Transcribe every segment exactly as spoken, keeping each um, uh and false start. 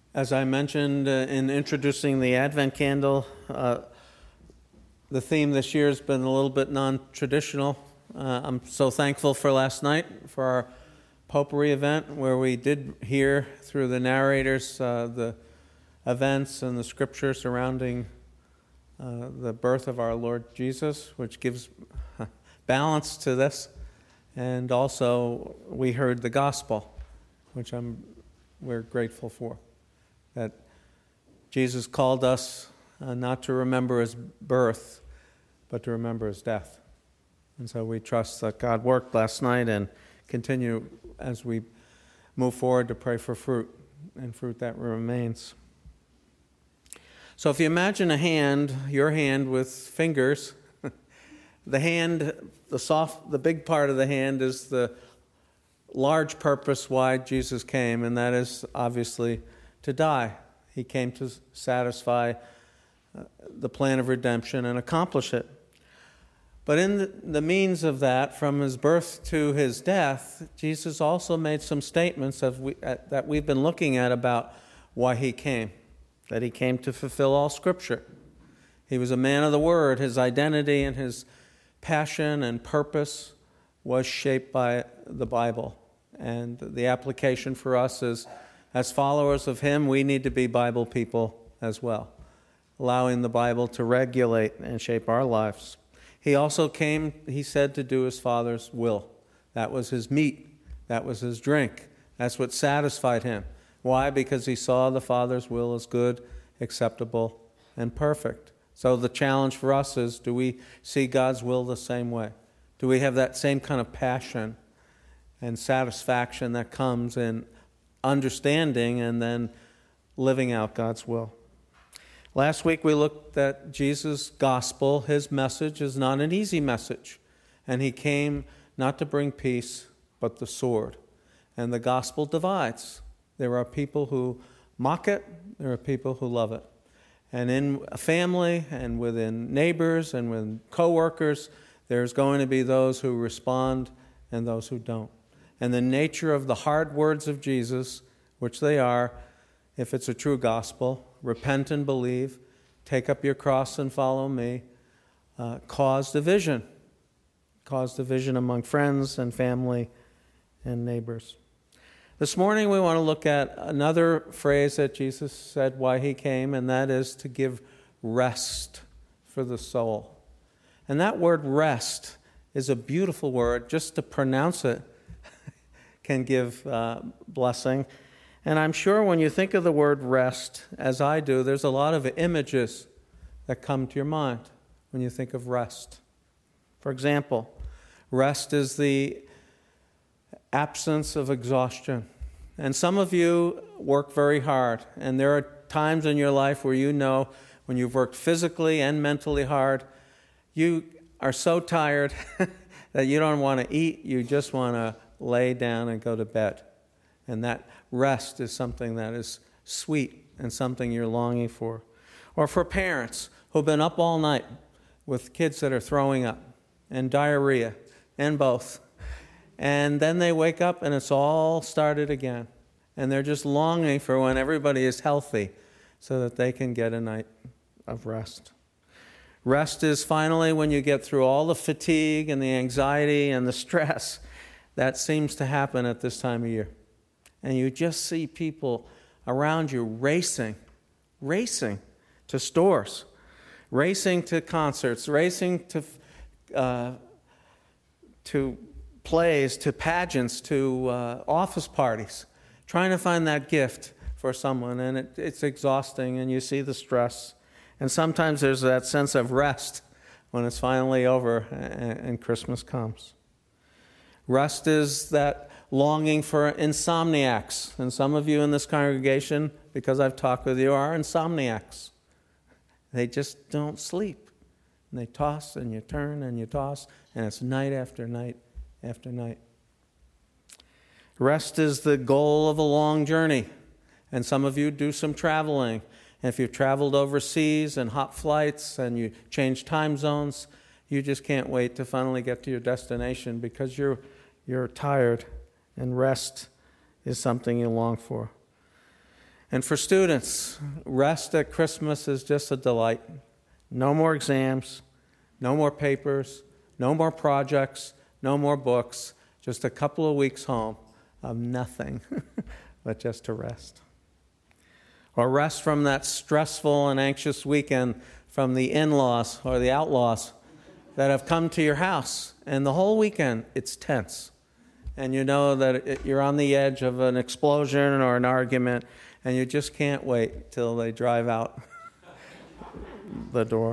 As I mentioned uh, in introducing the Advent candle, uh, the theme this year has been a little bit non-traditional. Uh, I'm so thankful for last night, for our potpourri event, where we did hear through the narrators uh, the events and the scripture surrounding uh, the birth of our Lord Jesus, which gives balance to this. And also we heard the gospel, which I'm we're grateful for. That Jesus called us uh, not to remember his birth, but to remember his death. And so we trust that God worked last night and continue as we move forward to pray for fruit, and fruit that remains. So if you imagine a hand, your hand with fingers, the hand, the soft, the big part of the hand is the large purpose why Jesus came, and that is obviously to die. He came to satisfy uh, the plan of redemption and accomplish it. But in the, the means of that, from his birth to his death, Jesus also made some statements of we, uh, that we've been looking at about why he came. That he came to fulfill all Scripture. He was a man of the Word. His identity and his passion and purpose was shaped by the Bible. And the application for us is, as followers of him, we need to be Bible people as well, allowing the Bible to regulate and shape our lives. He also came, he said, to do his Father's will. That was his meat. That was his drink. That's what satisfied him. Why? Because he saw the Father's will as good, acceptable, and perfect. So the challenge for us is, do we see God's will the same way? Do we have that same kind of passion and satisfaction that comes in understanding and then living out God's will? Last week we looked at Jesus' gospel. His message is not an easy message. And he came not to bring peace, but the sword. And the gospel divides. There are people who mock it. There are people who love it. And in a family and within neighbors and with co-workers, there's going to be those who respond and those who don't. And the nature of the hard words of Jesus, which they are, if it's a true gospel, repent and believe, take up your cross and follow me, uh, cause division. Cause division among friends and family and neighbors. This morning we want to look at another phrase that Jesus said why he came, and that is to give rest for the soul. And that word rest is a beautiful word. Just to pronounce it can give uh, blessing. And I'm sure when you think of the word rest, as I do, there's a lot of images that come to your mind when you think of rest. For example, rest is the absence of exhaustion. And some of you work very hard, and there are times in your life where you know when you've worked physically and mentally hard, you are so tired that you don't want to eat, you just want to lay down and go to bed. And that rest is something that is sweet and something you're longing for. Or for parents who've been up all night with kids that are throwing up and diarrhea and both. And then they wake up and it's all started again. And they're just longing for when everybody is healthy so that they can get a night of rest. Rest is finally when you get through all the fatigue and the anxiety and the stress that seems to happen at this time of year. And you just see people around you racing, racing to stores, racing to concerts, racing to uh, to plays, to pageants, to uh, office parties, trying to find that gift for someone. And it, it's exhausting, and you see the stress. And sometimes there's that sense of rest when it's finally over and, and Christmas comes. Rest is that longing for insomniacs. And some of you in this congregation, because I've talked with you, are insomniacs. They just don't sleep. And they toss and you turn and you toss, and it's night after night after night. Rest is the goal of a long journey. And some of you do some traveling. And if you've traveled overseas and hot flights and you change time zones, you just can't wait to finally get to your destination because you're you're tired, and rest is something you long for. And for students, rest at Christmas is just a delight. No more exams, no more papers, no more projects, no more books, just a couple of weeks home of nothing but just to rest. Or rest from that stressful and anxious weekend from the in-laws or the outlaws that have come to your house. And the whole weekend, it's tense. And you know that it, you're on the edge of an explosion or an argument, and you just can't wait till they drive out the door.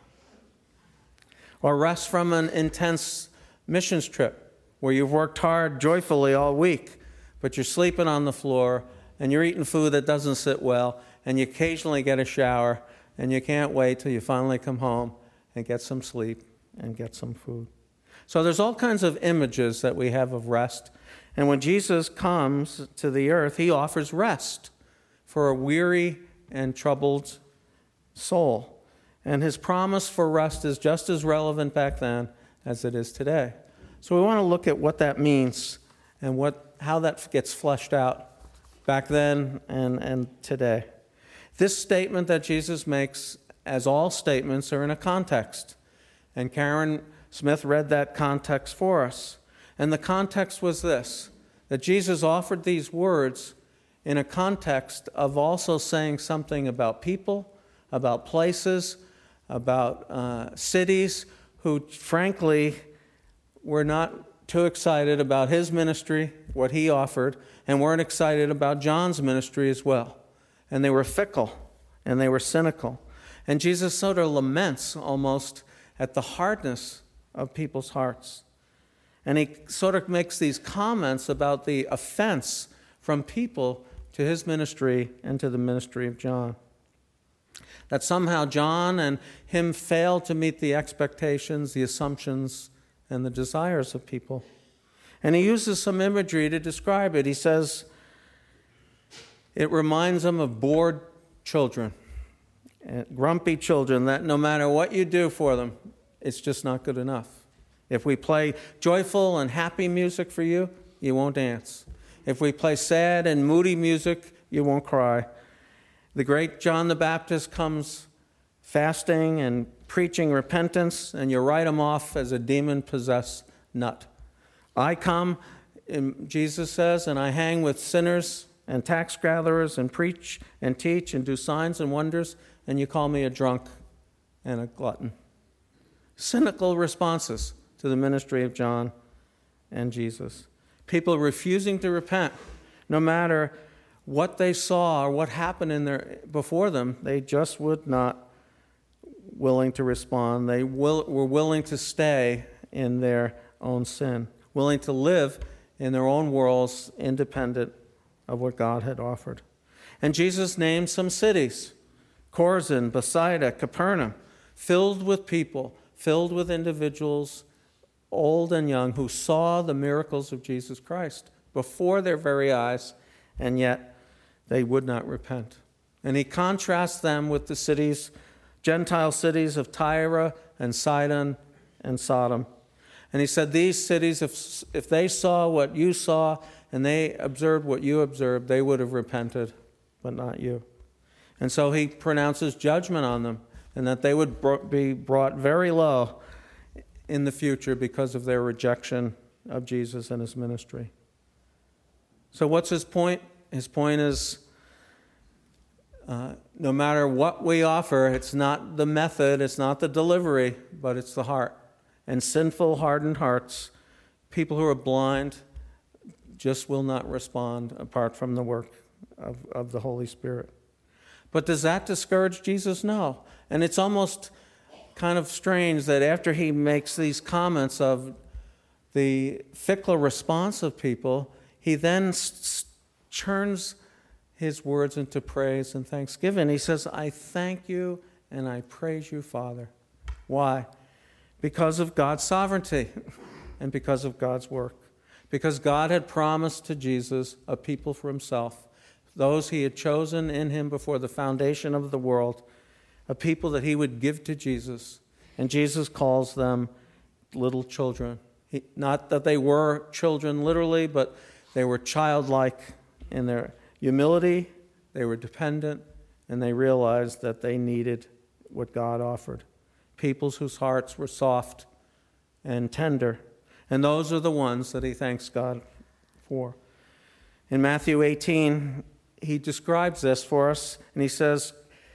Or rest from an intense missions trip where you've worked hard joyfully all week, but you're sleeping on the floor and you're eating food that doesn't sit well, and you occasionally get a shower, and you can't wait till you finally come home and get some sleep and get some food. So there's all kinds of images that we have of rest. And when Jesus comes to the earth, he offers rest for a weary and troubled soul. And his promise for rest is just as relevant back then as it is today. So we want to look at what that means and what how that gets fleshed out back then and, and today. This statement that Jesus makes, as all statements, are in a context. And Karen Smith read that context for us. And the context was this, that Jesus offered these words in a context of also saying something about people, about places, about uh, cities who, frankly, were not too excited about his ministry, what he offered, and weren't excited about John's ministry as well. And they were fickle, and they were cynical. And Jesus sort of laments almost at the hardness of people's hearts. And he sort of makes these comments about the offense from people to his ministry and to the ministry of John. That somehow John and him failed to meet the expectations, the assumptions, and the desires of people. And he uses some imagery to describe it. He says it reminds them of bored children, grumpy children, that no matter what you do for them, it's just not good enough. If we play joyful and happy music for you, you won't dance. If we play sad and moody music, you won't cry. The great John the Baptist comes fasting and preaching repentance, and you write him off as a demon-possessed nut. I come, Jesus says, and I hang with sinners and tax gatherers and preach and teach and do signs and wonders, and you call me a drunk and a glutton. Cynical responses to the ministry of John and Jesus. People refusing to repent, no matter what they saw or what happened in their before them, they just would not willing to respond. They will, were willing to stay in their own sin, willing to live in their own worlds independent of what God had offered. And Jesus named some cities, Chorazin, Bethsaida, Capernaum, filled with people, filled with individuals, old and young, who saw the miracles of Jesus Christ before their very eyes, and yet they would not repent. And he contrasts them with the cities, Gentile cities of Tyre and Sidon and Sodom. And he said, these cities, if, if they saw what you saw and they observed what you observed, they would have repented, but not you. And so he pronounces judgment on them, and that they would bro- be brought very low in the future because of their rejection of Jesus and his ministry. So what's his point? His point is, uh, no matter what we offer, it's not the method, it's not the delivery, but it's the heart. And sinful, hardened hearts, people who are blind, just will not respond apart from the work of, of the Holy Spirit. But does that discourage Jesus? No. And it's almost kind of strange that after he makes these comments of the fickle response of people, he then s- turns his words into praise and thanksgiving. He says, I thank you and I praise you, Father. Why? Because of God's sovereignty and because of God's work. Because God had promised to Jesus a people for himself, those he had chosen in him before the foundation of the world, a people that he would give to Jesus. And Jesus calls them little children. He, not that they were children literally, but they were childlike in their humility, they were dependent, and they realized that they needed what God offered. Peoples whose hearts were soft and tender. And those are the ones that he thanks God for. In Matthew eighteen, he describes this for us, and he says,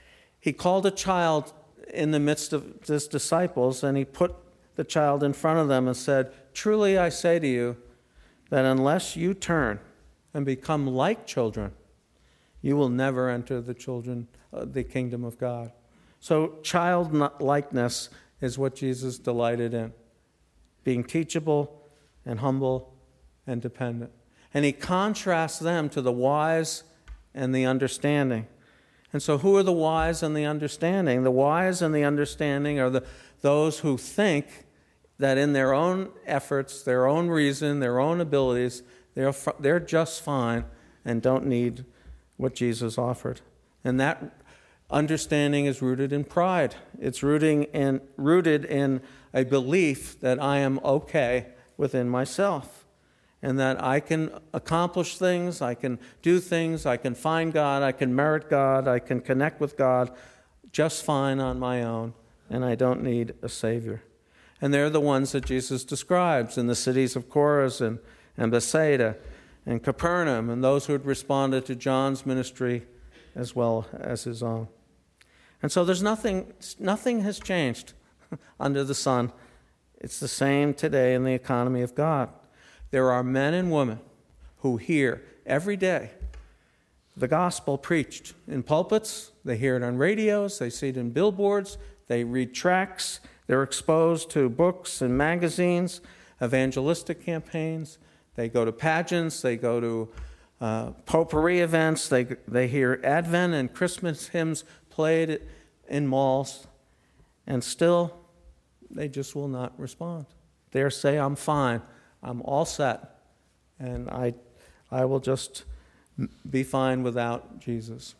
he called a child in the midst of his disciples, and he put the child in front of them and said, "Truly I say to you, that unless you turn and become like children, you will never enter the children, uh, the kingdom of God." So childlikeness is what Jesus delighted in, being teachable and humble and dependent. And he contrasts them to the wise and the understanding. And so who are the wise and the understanding? The wise and the understanding are the those who think that in their own efforts, their own reason, their own abilities, they're, they're just fine and don't need what Jesus offered. And that understanding is rooted in pride. It's rooting in, rooted in a belief that I am okay within myself and that I can accomplish things, I can do things, I can find God, I can merit God, I can connect with God just fine on my own, and I don't need a Savior. And they're the ones that Jesus describes in the cities of Chorazin and Bethsaida and Capernaum, and those who had responded to John's ministry as well as his own. And so there's nothing, nothing has changed under the sun. It's the same today in the economy of God. There are men and women who hear every day the gospel preached in pulpits. They hear it on radios. They see it in billboards. They read tracts. They're exposed to books and magazines, evangelistic campaigns. They go to pageants. They go to uh, potpourri events. They, they hear Advent and Christmas hymns played in malls. And still, they just will not respond. They say, I'm fine. I'm all set. And I, I will just be fine without Jesus.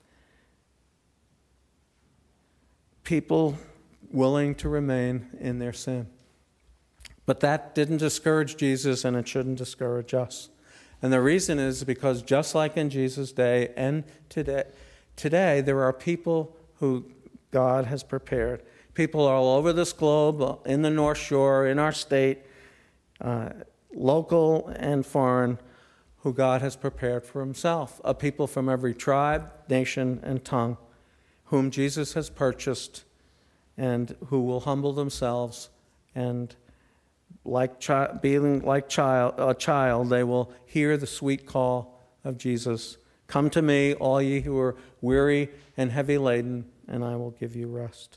People willing to remain in their sin. But that didn't discourage Jesus, and it shouldn't discourage us. And the reason is because just like in Jesus' day and today, today there are people who God has prepared. People all over this globe, in the North Shore, in our state, uh, local and foreign, who God has prepared for himself. A people from every tribe, nation, and tongue, whom Jesus has purchased and who will humble themselves and like chi- being like child, a child, they will hear the sweet call of Jesus. Come to me, all ye who are weary and heavy laden, and I will give you rest.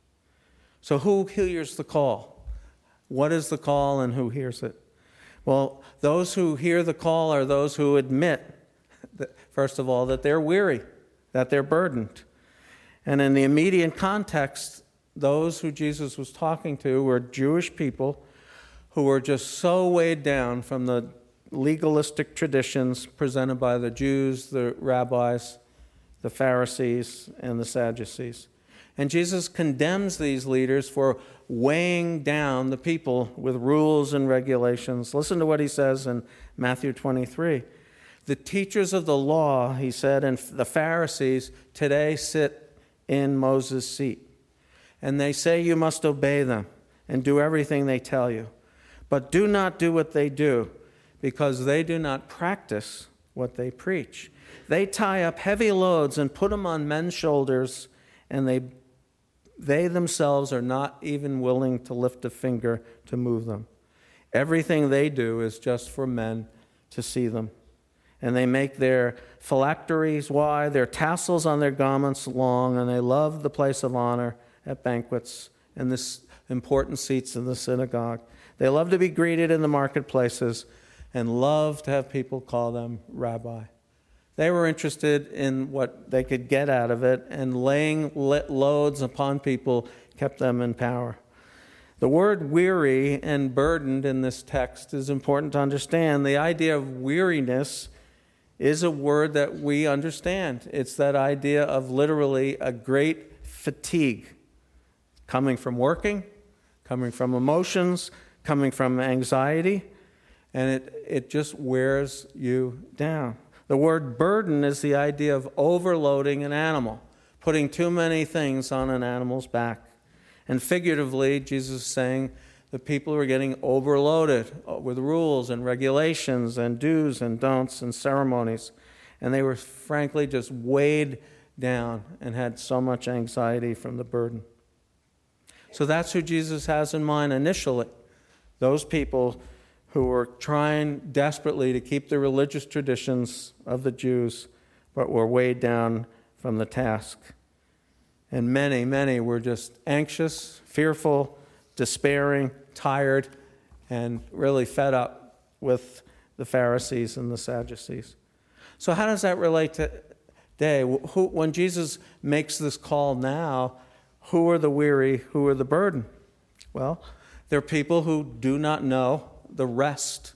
So who hears the call? What is the call and who hears it? Well, those who hear the call are those who admit, that, first of all, that they're weary, that they're burdened. And in the immediate context, those who Jesus was talking to were Jewish people who were just so weighed down from the legalistic traditions presented by the Jews, the rabbis, the Pharisees, and the Sadducees. And Jesus condemns these leaders for weighing down the people with rules and regulations. Listen to what he says in Matthew twenty-three. The teachers of the law, he said, and the Pharisees today sit in Moses' seat. And they say you must obey them and do everything they tell you. But do not do what they do, because they do not practice what they preach. They tie up heavy loads and put them on men's shoulders, and they they themselves are not even willing to lift a finger to move them. Everything they do is just for men to see them. And they make their phylacteries wide, their tassels on their garments long, and they love the place of honor at banquets and the important seats in the synagogue. They love to be greeted in the marketplaces and love to have people call them rabbi. They were interested in what they could get out of it, and laying loads upon people kept them in power. The word weary and burdened in this text is important to understand. The idea of weariness is a word that we understand. It's that idea of literally a great fatigue coming from working, coming from emotions, coming from anxiety, and it, it just wears you down. The word burden is the idea of overloading an animal, putting too many things on an animal's back. And figuratively, Jesus is saying the people were getting overloaded with rules and regulations and do's and don'ts and ceremonies. And they were frankly just weighed down and had so much anxiety from the burden. So that's who Jesus has in mind initially, those people who were trying desperately to keep the religious traditions of the Jews, but were weighed down from the task. And many, many were just anxious, fearful, despairing, tired, and really fed up with the Pharisees and the Sadducees. So how does that relate to today? Who, when Jesus makes this call now, who are the weary, who are the burdened? Well, there are people who do not know the rest,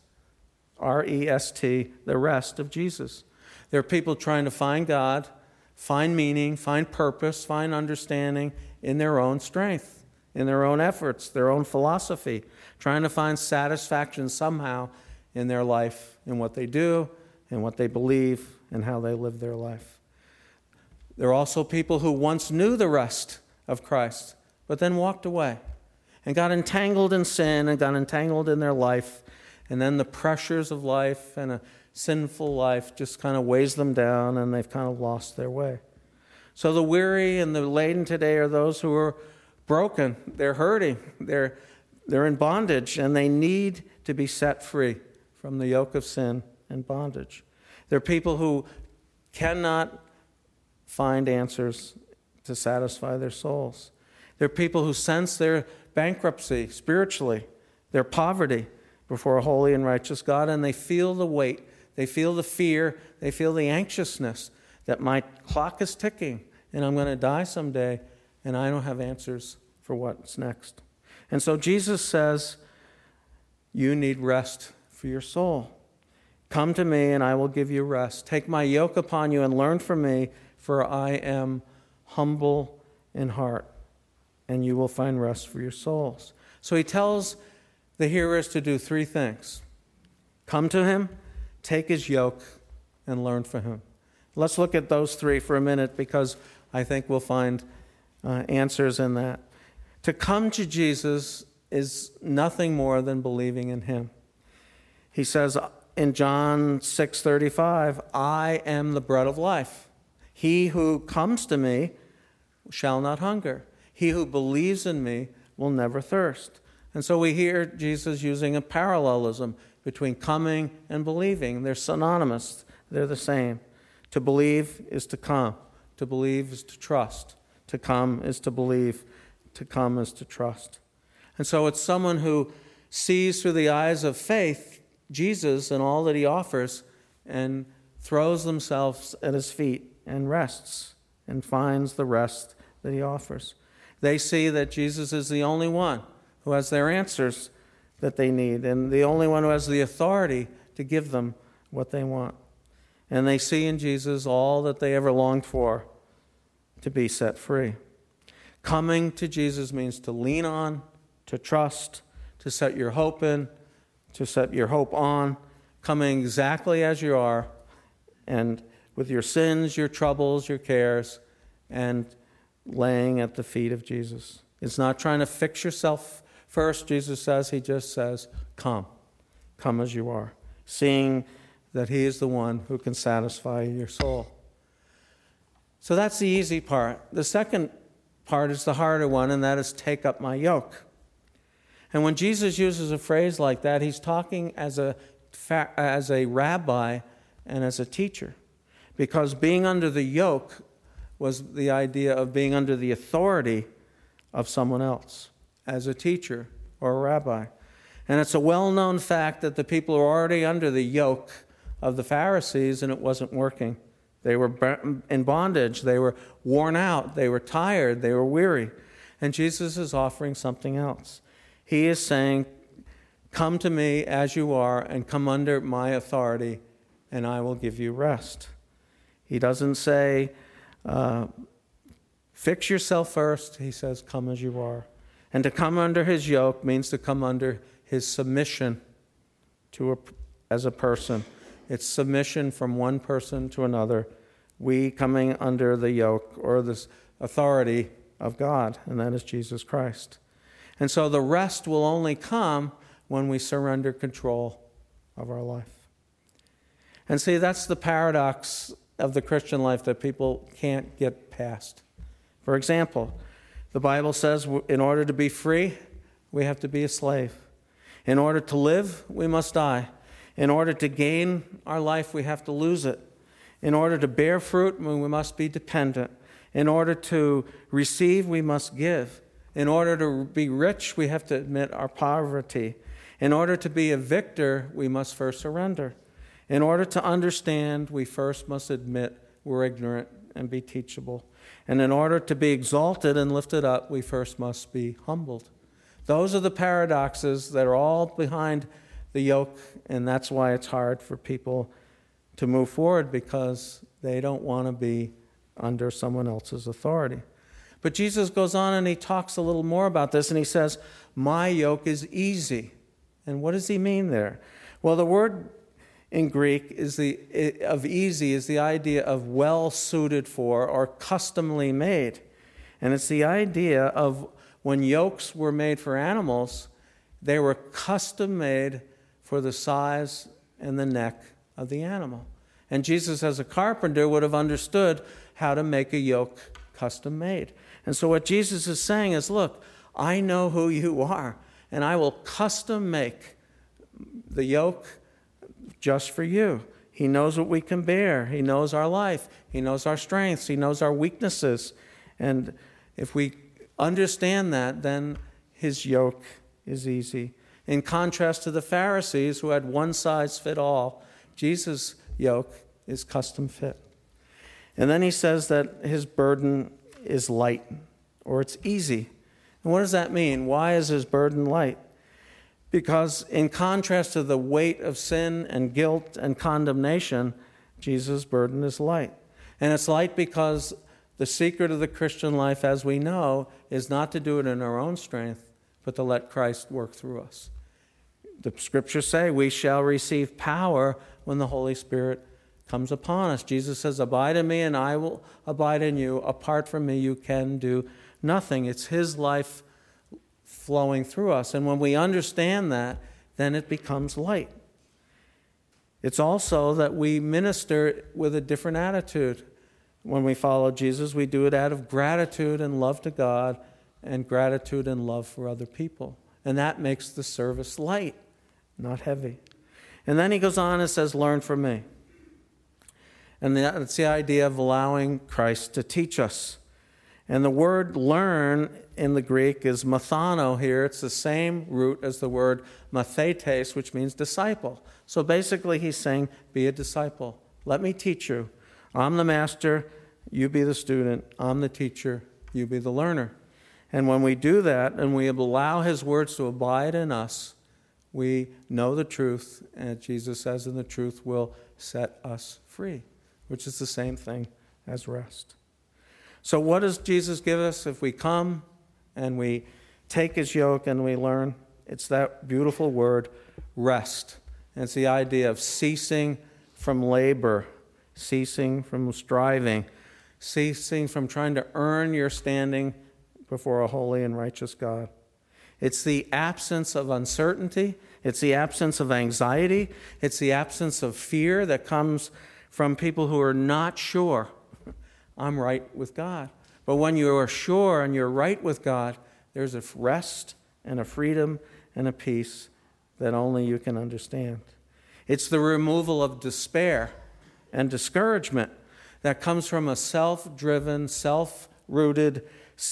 R E S T, the rest of Jesus. There are people trying to find God, find meaning, find purpose, find understanding in their own strength, in their own efforts, their own philosophy, trying to find satisfaction somehow in their life, in what they do, in what they believe, and how they live their life. There are also people who once knew the rest of Christ, but then walked away and got entangled in sin and got entangled in their life. And then the pressures of life and a sinful life just kind of weighs them down, and they've kind of lost their way. So the weary and the laden today are those who are broken. They're hurting. They're, they're in bondage, and they need to be set free from the yoke of sin and bondage. They're people who cannot find answers to satisfy their souls. They're people who sense their bankruptcy spiritually, their poverty before a holy and righteous God, and they feel the weight, they feel the fear, they feel the anxiousness that my clock is ticking and I'm going to die someday and I don't have answers for what's next. And so Jesus says, you need rest for your soul. Come to me and I will give you rest. Take my yoke upon you and learn from me, for I am humble in heart, and you will find rest for your souls. So he tells the hearers to do three things. Come to him, take his yoke, and learn from him. Let's look at those three for a minute, because I think we'll find uh, answers in that. To come to Jesus is nothing more than believing in him. He says in John six thirty-five, I am the bread of life. He who comes to me shall not hunger. He who believes in me will never thirst. And so we hear Jesus using a parallelism between coming and believing. They're synonymous. They're the same. To believe is to come. To believe is to trust. To come is to believe. To come is to trust. And so it's someone who sees through the eyes of faith Jesus and all that he offers, and throws themselves at his feet and rests and finds the rest that he offers. They see that Jesus is the only one who has their answers that they need, and the only one who has the authority to give them what they want. And they see in Jesus all that they ever longed for, to be set free. Coming to Jesus means to lean on, to trust, to set your hope in, to set your hope on, coming exactly as you are, and with your sins, your troubles, your cares, and laying at the feet of Jesus. It's not trying to fix yourself first, Jesus says. He just says, come. Come as you are, seeing that he is the one who can satisfy your soul. So that's the easy part. The second part is the harder one, and that is take up my yoke. And when Jesus uses a phrase like that, he's talking as a, as a rabbi and as a teacher. Because being under the yoke was the idea of being under the authority of someone else, as a teacher or a rabbi. And it's a well-known fact that the people were already under the yoke of the Pharisees, and it wasn't working. They were in bondage. They were worn out. They were tired. They were weary. And Jesus is offering something else. He is saying, come to me as you are and come under my authority, and I will give you rest. He doesn't say, uh, fix yourself first. He says, come as you are. And to come under his yoke means to come under his submission to a, as a person. It's submission from one person to another, we coming under the yoke or the authority of God, and that is Jesus Christ. And so the rest will only come when we surrender control of our life. And see, that's the paradox of the Christian life that people can't get past. For example, the Bible says in order to be free, we have to be a slave. In order to live, we must die. In order to gain our life, we have to lose it. In order to bear fruit, we must be dependent. In order to receive, we must give. In order to be rich, we have to admit our poverty. In order to be a victor, we must first surrender. In order to understand, we first must admit we're ignorant and be teachable. And in order to be exalted and lifted up, we first must be humbled. Those are the paradoxes that are all behind the yoke, and that's why it's hard for people to move forward, because they don't want to be under someone else's authority. But Jesus goes on and he talks a little more about this, and he says, my yoke is easy. And what does he mean there? Well, the word in Greek is the of easy is the idea of well suited for or customly made. And it's the idea of when yokes were made for animals, they were custom made for the size and the neck of the animal. And Jesus, as a carpenter, would have understood how to make a yoke custom made. And so what Jesus is saying is, look, I know who you are, and I will custom make the yoke just for you. He knows what we can bear. He knows our life. He knows our strengths. He knows our weaknesses. And if we understand that, then his yoke is easy. In contrast to the Pharisees, who had one size fit all, Jesus' yoke is custom fit. And then he says that his burden is light, or it's easy. And what does that mean? Why is his burden light? Because in contrast to the weight of sin and guilt and condemnation, Jesus' burden is light. And it's light because the secret of the Christian life, as we know, is not to do it in our own strength, but to let Christ work through us. The scriptures say we shall receive power when the Holy Spirit comes upon us. Jesus says, abide in me and I will abide in you. Apart from me, you can do nothing. It's his life flowing through us. And when we understand that, then it becomes light. It's also that we minister with a different attitude. When we follow Jesus, we do it out of gratitude and love to God and gratitude and love for other people. And that makes the service light, not heavy. And then he goes on and says, learn from me. And that's the idea of allowing Christ to teach us. And the word learn in the Greek is mathano here. It's the same root as the word mathetes, which means disciple. So basically he's saying, be a disciple. Let me teach you. I'm the master, you be the student. I'm the teacher, you be the learner. And when we do that and we allow his words to abide in us, we know the truth, and Jesus says, and the truth will set us free, which is the same thing as rest. So what does Jesus give us if we come and we take his yoke and we learn? It's that beautiful word, rest. And it's the idea of ceasing from labor, ceasing from striving, ceasing from trying to earn your standing before a holy and righteous God. It's the absence of uncertainty. It's the absence of anxiety. It's the absence of fear that comes from people who are not sure. I'm right with God. But when you are sure and you're right with God, there's a rest and a freedom and a peace that only you can understand. It's the removal of despair and discouragement that comes from a self-driven, self-rooted,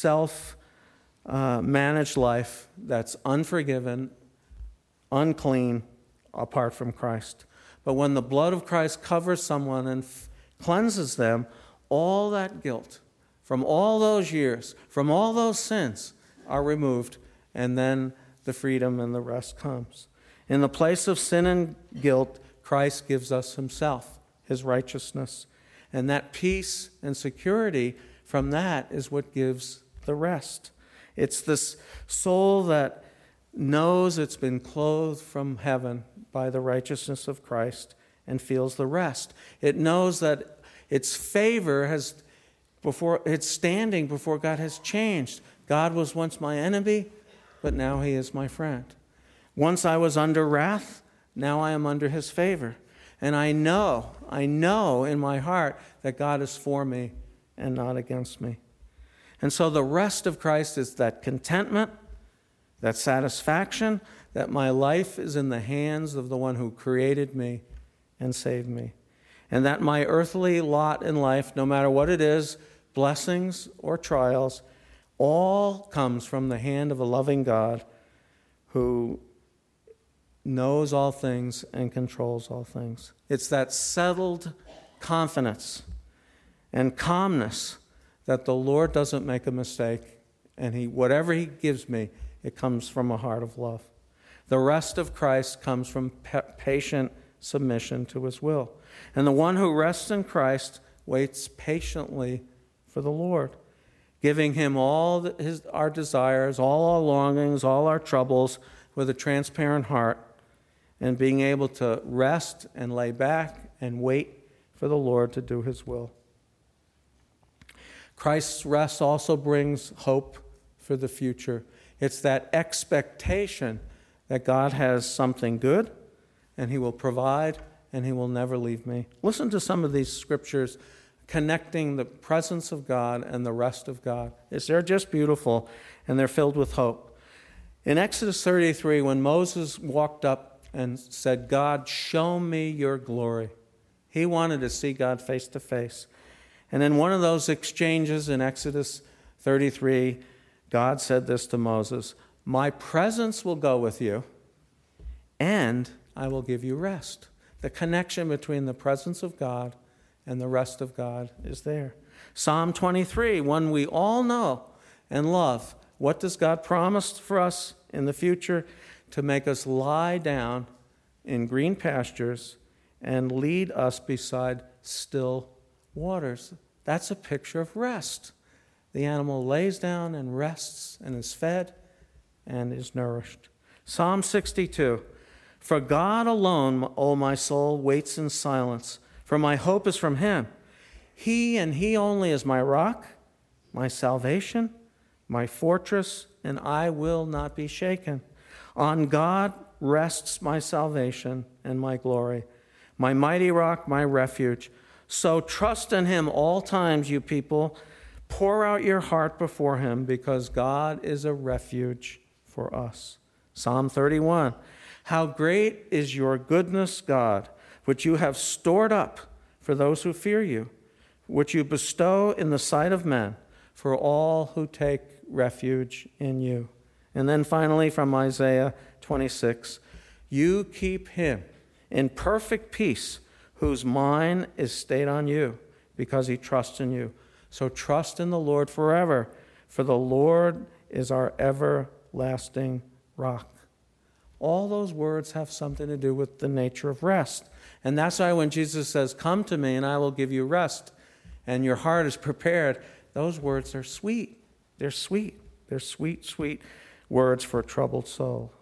self-managed life that's unforgiven, unclean, apart from Christ. But when the blood of Christ covers someone and f- cleanses them, all that guilt from all those years, from all those sins are removed, and then the freedom and the rest comes. In the place of sin and guilt, Christ gives us himself, his righteousness. And that peace and security from that is what gives the rest. It's this soul that knows it's been clothed from heaven by the righteousness of Christ, and feels the rest. It knows that its favor has before its standing before God has changed. God was once my enemy, but now he is my friend. Once I was under wrath, now I am under his favor. And I know, I know in my heart that God is for me and not against me. And so the rest of Christ is that contentment, that satisfaction, that my life is in the hands of the one who created me and saved me. And that my earthly lot in life, no matter what it is, blessings or trials, all comes from the hand of a loving God who knows all things and controls all things. It's that settled confidence and calmness that the Lord doesn't make a mistake, and he, whatever he gives me, it comes from a heart of love. The rest of Christ comes from pa- patient submission to his will. And the one who rests in Christ waits patiently for the Lord, giving him all the, his, our desires, all our longings, all our troubles with a transparent heart, and being able to rest and lay back and wait for the Lord to do his will. Christ's rest also brings hope for the future. It's that expectation that God has something good, and he will provide, and he will never leave me. Listen to some of these scriptures connecting the presence of God and the rest of God. They're just beautiful, and they're filled with hope. In Exodus thirty-three, when Moses walked up and said, God, show me your glory, he wanted to see God face to face. And in one of those exchanges in Exodus thirty-three, God said this to Moses, my presence will go with you, and I will give you rest. The connection between the presence of God and the rest of God is there. Psalm twenty-three, one we all know and love. What does God promise for us in the future? To make us lie down in green pastures and lead us beside still waters. That's a picture of rest. The animal lays down and rests and is fed and is nourished. Psalm sixty-two, for God alone, O my soul, waits in silence, for my hope is from him. He and he only is my rock, my salvation, my fortress, and I will not be shaken. On God rests my salvation and my glory, my mighty rock, my refuge. So trust in him all times, you people. Pour out your heart before him, because God is a refuge for us. Psalm thirty-one, how great is your goodness, God, which you have stored up for those who fear you, which you bestow in the sight of men, for all who take refuge in you. And then finally from Isaiah twenty-six, you keep him in perfect peace, whose mind is stayed on you, because he trusts in you. So trust in the Lord forever, for the Lord is our everlasting rock. All those words have something to do with the nature of rest. And that's why when Jesus says, come to me and I will give you rest, and your heart is prepared, those words are sweet. They're sweet. They're sweet, sweet words for a troubled soul.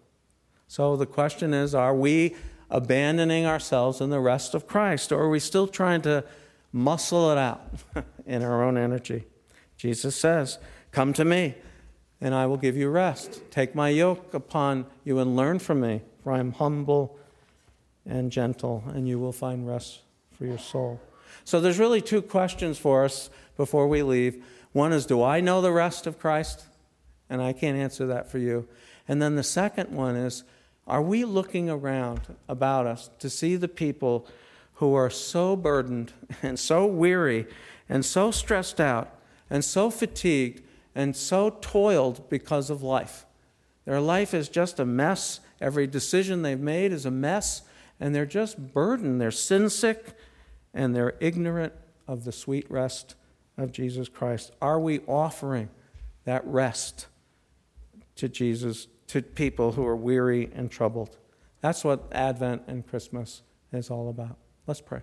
So the question is, are we abandoning ourselves in the rest of Christ, or are we still trying to muscle it out in our own energy? Jesus says, come to me and I will give you rest. Take my yoke upon you and learn from me, for I am humble and gentle, and you will find rest for your soul. So there's really two questions for us before we leave. One is, do I know the rest of Christ? And I can't answer that for you. And then the second one is, are we looking around about us to see the people who are so burdened and so weary and so stressed out and so fatigued and so toiled because of life? Their life is just a mess. Every decision they've made is a mess, and they're just burdened. They're sin sick, and they're ignorant of the sweet rest of Jesus Christ. Are we offering that rest to Jesus, to people who are weary and troubled? That's what Advent and Christmas is all about. Let's pray.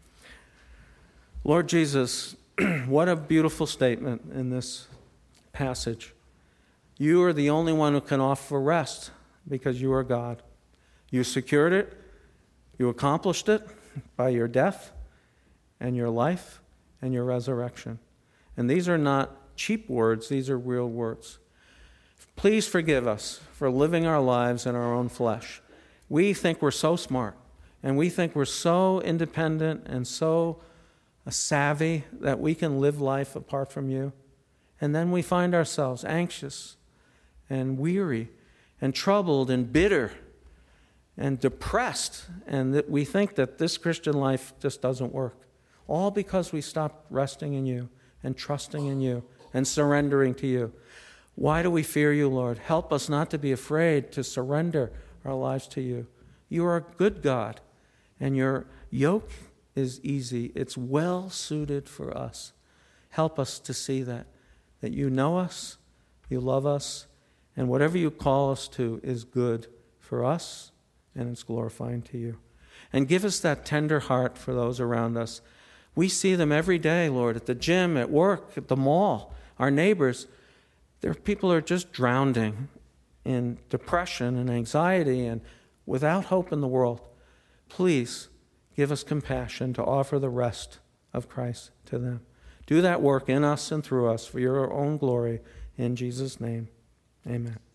Lord Jesus, what a beautiful statement in this passage. You are the only one who can offer rest, because you are God. You secured it, you accomplished it, by your death and your life and your resurrection. And these are not cheap words, these are real words. Please forgive us for living our lives in our own flesh. We think we're so smart, and we think we're so independent and so savvy that we can live life apart from you. And then we find ourselves anxious and weary and troubled and bitter and depressed, and that we think that this Christian life just doesn't work. All because we stopped resting in you and trusting in you and surrendering to you. Why do we fear you, Lord? Help us not to be afraid to surrender our lives to you. You are a good God, and your yoke is easy. It's well suited for us. Help us to see that, that you know us, you love us, and whatever you call us to is good for us, and it's glorifying to you. And give us that tender heart for those around us. We see them every day, Lord, at the gym, at work, at the mall, our neighbors. There are people who are just drowning in depression and anxiety and without hope in the world. Please give us compassion to offer the rest of Christ to them. Do that work in us and through us for your own glory. In Jesus' name, amen.